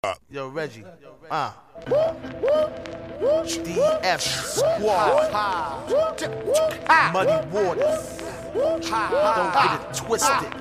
Yo, Reggie. DF Squad. Muddy Waters. Don't get it twisted.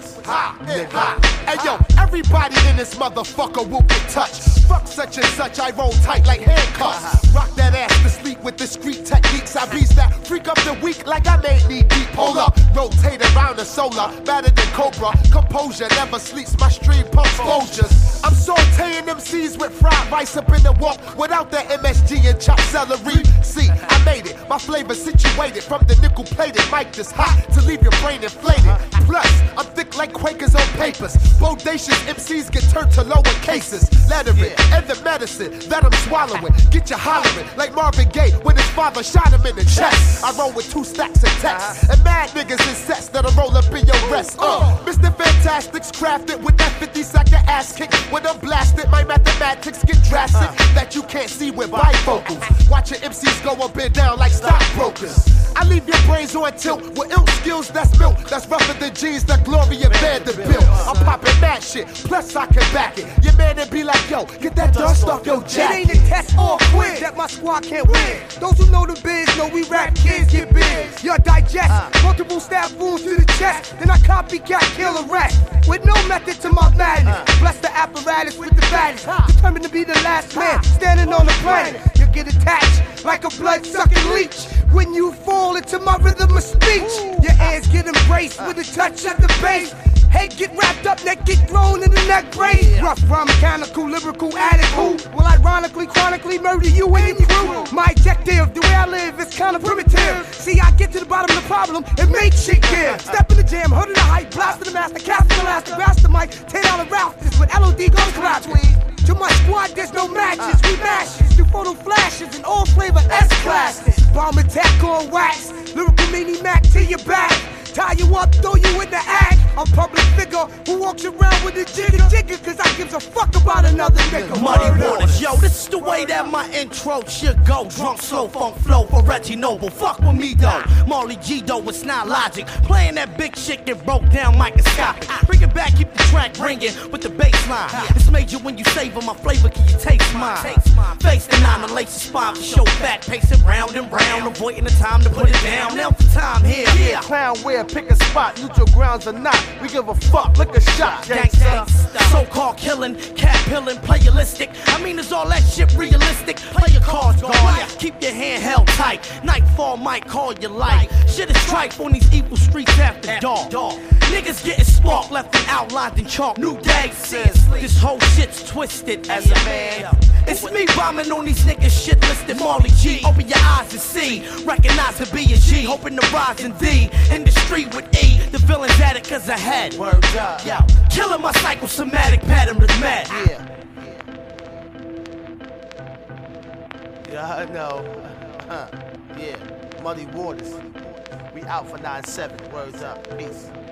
Hey yo, everybody in this motherfucker will get touched. Fuck such and such, I roll tight like handcuffs. Rock that ass to sleep with discreet techniques. I beast that freak up the weak like I made knee deep. Hold up, rotate around the solar, better than Cobra. Composure never sleeps, my stream pumps Folgers. I'm sauteing them C's with fried rice up in the walk without the MSG and chopped celery. See, I made it, my flavor situated from the nickel plated mic that's hot to leave your brain inflated. Plus, I'm thick like Quakers on papers. Bodacious MCs get turned to lower cases. Lettering and the medicine that I'm swallowing. Get you hollering like Marvin Gaye when his father shot him in the chest. I roll with 2 stacks of text and mad niggas in sets that'll roll up in your rest. Mr. Fantastic's crafted with that 50-second ass kick. When I'm blasted, my mathematics get drastic that you can't see with bifocals. Watch your MCs go up and down like stockbrokers. I leave your brains on tilt with ill skills that's built. That's rougher than jeans that Gloria Vanderbilt. I'm popping mad shit, plus I can back it. Your man that be like, yo, get that dust off your jacket. It ain't a test or a quiz that my squad can't win. Those who know the biz know we rap kids get big. Y'all digest multiple stab wounds to the chest. Then I copycat kill a rat with no method to my madness. Bless the apparatus with the baddest. Determined to be the last man standing on the planet. You get attached like a blood-sucking leech when you fall into my rhythm of speech. Your ears get embraced with a touch of the bass. Head get wrapped up, neck get thrown in the neck brace. Rough, rhyme, mechanical, lyrical addict who will ironically, chronically murder you and your crew. My objective, the way I live, is kinda primitive. See, I get to the bottom of the problem and make shit clear. Step in the jam, hood in the hype, blast the master, cast the last, blast the mic, $10 Ralph, this with LOD goes collapse. To my squad, there's no matches, we mashes, do photo flashes and all flavor S-classes. Bomb attack on wax, lyrical mini Mac to your back. Tie you up, throw you in the act. I'm public figure who walks around with a jigger cause I gives a fuck about another nigga. Muddy Waters, yo, this is the way that my intro should go. Drunk, slow, funk flow for Reggie Noble. Fuck with me though, Marley G though, it's not logic. Playing that big shit get broke down microscopic. Bring it back, keep the track ringing with the bass line. It's major when you savor my flavor, can you taste mine? Face the 9 and lace the spine to show fat, pacing round and round, avoiding the time to put it down. Now for time here, yeah. Clown wear, pick a spot, neutral grounds or not. We give a fuck, lick a shot, gangsta. So-called killing, cat pilling, playalistic. I mean, is all that shit realistic? Play your cards, guard. Keep your hand held tight. Nightfall might call your light. Shit is tripe on these evil streets after dark. Niggas getting sparked, left and outlined in chalk. New day says this whole shit's twisted. As a man, it's me bombing on these niggas shit listed. Marley G, open your eyes and see. Recognize the B and G, hoping to rise in D. In the street with E, the villain's at it cause I had. Word up. Yo, killing my psychosomatic pattern is mad. Yeah, I know. Yeah, Muddy Waters. We out for 9-7. Words up. Peace.